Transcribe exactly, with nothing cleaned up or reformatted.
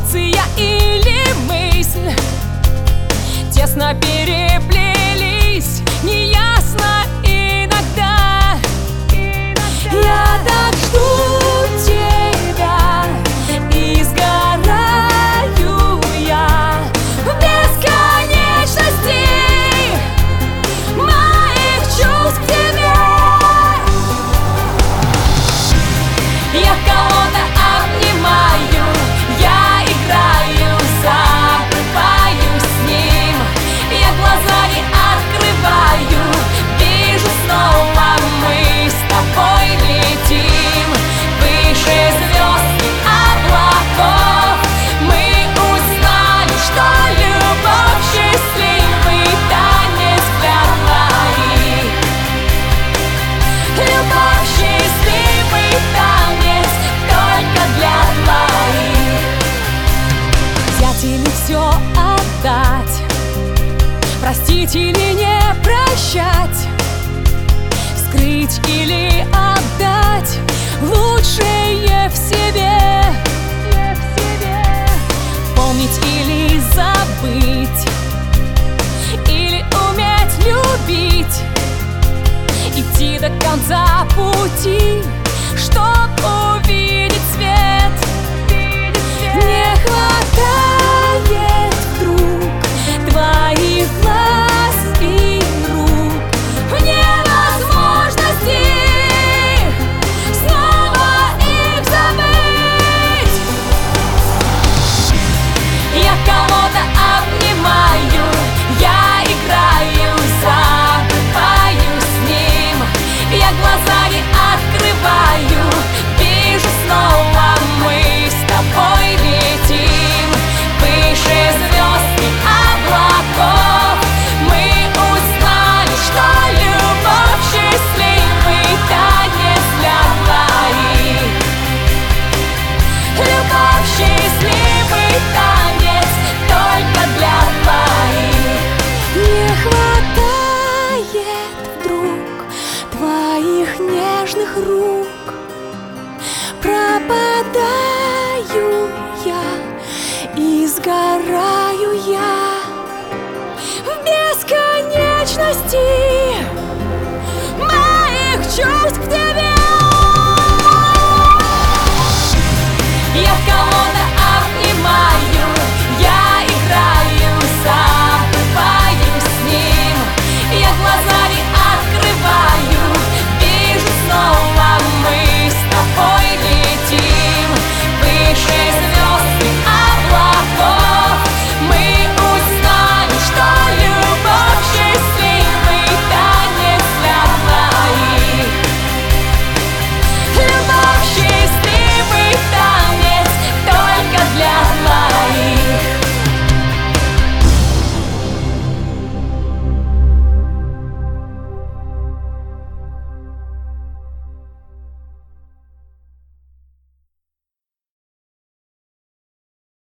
эмоция или мысль тесно переплелись, неясно иногда. Я так жду тебя, и сгораю я в бесконечности моих чувств к тебе. Я кого-то обнимаю, я играю, забываю с ним. Я глаза не открываю, вижу снова, мы с тобой летим выше звезд и облаков. Мы узнали, что любовь — счастливый танец для двоих. Любовь — счастливый танец только для двоих. Взять или все отдать, простить или не прощать, скрыть или отдать лучшее в себе, помнить или забыть, или уметь любить, идти до конца пути, чтоб увидеть свет. Не хватает вдруг твоих глаз и рук, невозможности снова их забыть. Я кого-то обнимаю, я играю, забываю с ним. Я глаза не открываю, вижу снова, мы с тобой летим выше звезд и облаков. Мы узнали, что любовь — счастливый танец для двоих. Любовь — счастливый танец только для двоих. Не хватает вдруг твоих нежных рук, пропадаю я и сгораю я в бесконечности